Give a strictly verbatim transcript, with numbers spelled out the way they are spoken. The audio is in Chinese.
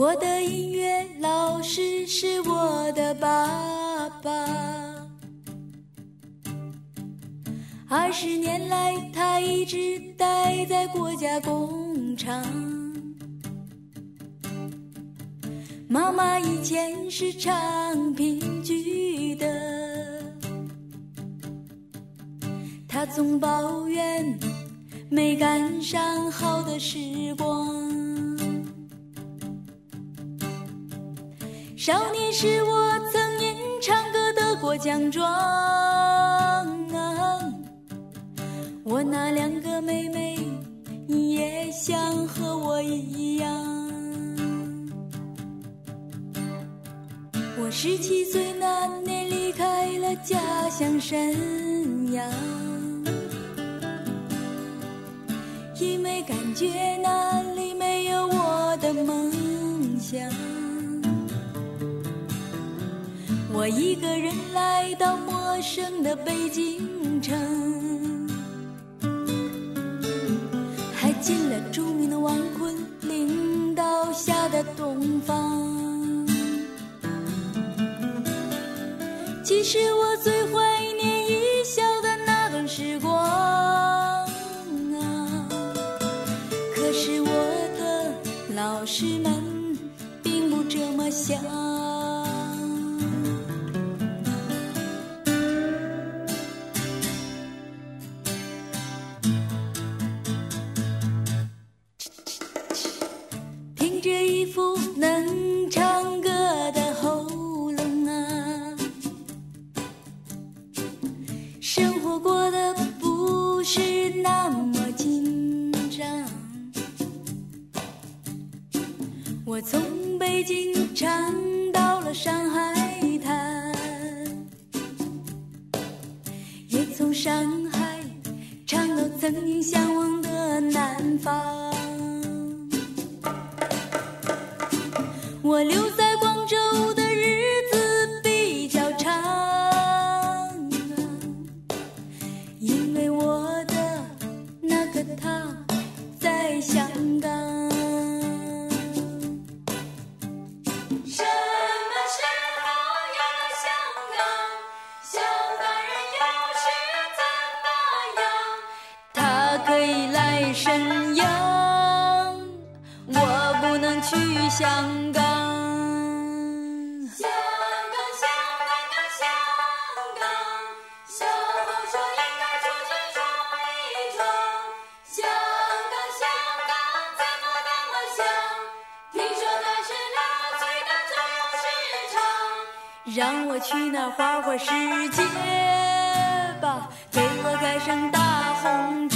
我的音乐老师是我的爸爸，二十年来他一直待在国家工厂。妈妈以前是唱评剧的，她总抱怨没赶上好的时光。少年时我曾因唱歌得过奖状啊，我那两个妹妹也想和我一样。我十七岁那年离开了家乡沈阳，因为感觉那里没有我的梦想。我一个人来到陌生的北京城，还进了著名的王昆领导下的东方。其实我最怀念一笑的那段时光啊，可是我的老师们并不这么想。凭着一副能唱歌的喉咙啊，生活过得不是那么紧张。我从北京唱到了上海滩，也从上海唱到曾经向往的南方。我留在广州的日子比较长啊，因为我的那个他在香港。 什么时候有了香港？香港人又是怎么样？ 他可以来沈阳，我不能去香港。 香港，香港啊，香港，小猴说应该出去闯一闯。香港，香港怎么那么香？听说它是老最大最有市场。 让我去那花花世界吧，给我盖上大红纸。